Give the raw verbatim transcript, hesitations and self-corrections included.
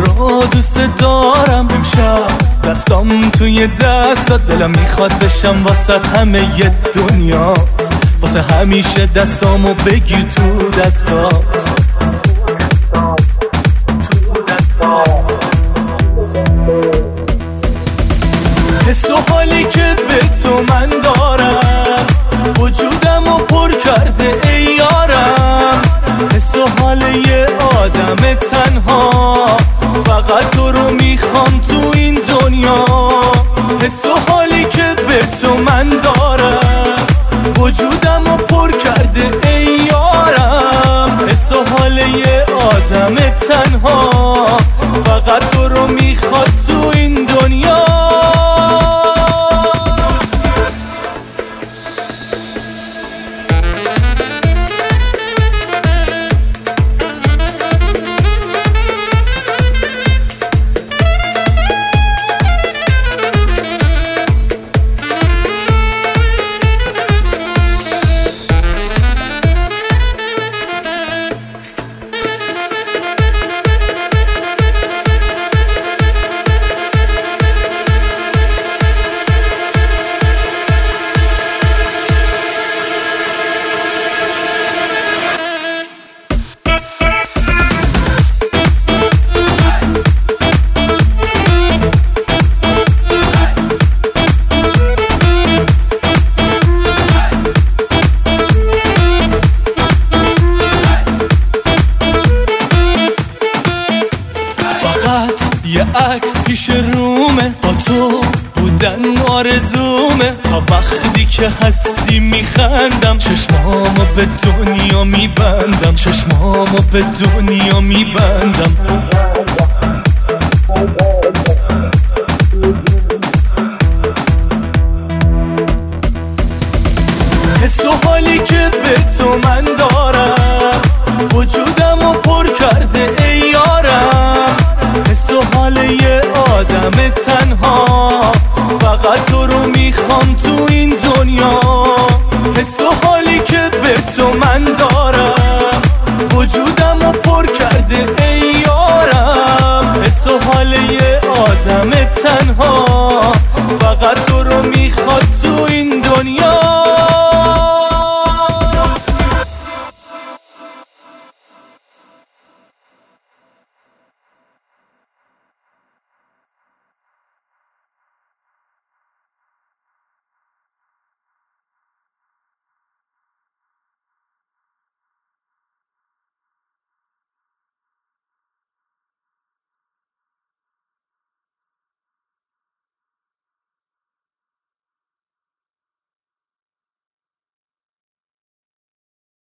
رو دوست دارم. امشب دستام توی دستات، دلم میخواد بشم واسه همه ی دنیات، واسه همیشه دستامو بگیر تو دستات. حس و حالی که به تو من دارم، وجودمو پر کرده ای یارم. حس و حال یه آدم تنها، فقط تو رو میخوام تو این دنیا. حس و حالی که به تو من دارم، وجودمو پر کرده ای یارم. حس و حال یه آدم تنها، فقط تو رو میخواد تو این دنیا. یه عکس پیش رومه، با تو بودن آرزومه. تا وقتی که هستی میخندم، چشمامو به دنیا میبندم، چشمامو به دنیا میبندم. حس و حالی که به تو من دارم، وجودمو پر کرده ای یارم. حس و حال یه آدم تنها، فقط تو رو میخوام تو این دنیا. حس و حالی که به تو من دارم، وجودمو پر کرده ای یارم. حس و حال یه آدم تنها، فقط تو رو میخواد